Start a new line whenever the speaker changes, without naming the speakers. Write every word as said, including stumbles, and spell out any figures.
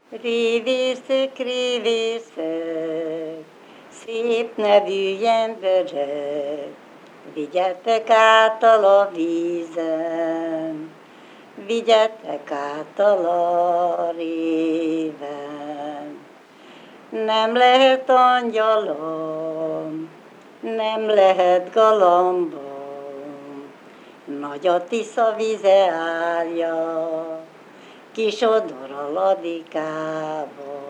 Révészek, révészek, szép nevű emberek, vigyetek által a vízen, vigyetek által a réven. Nem lehet angyalom, nem lehet galambom, nagy a Tisza vize állja, kisodor a ladikába.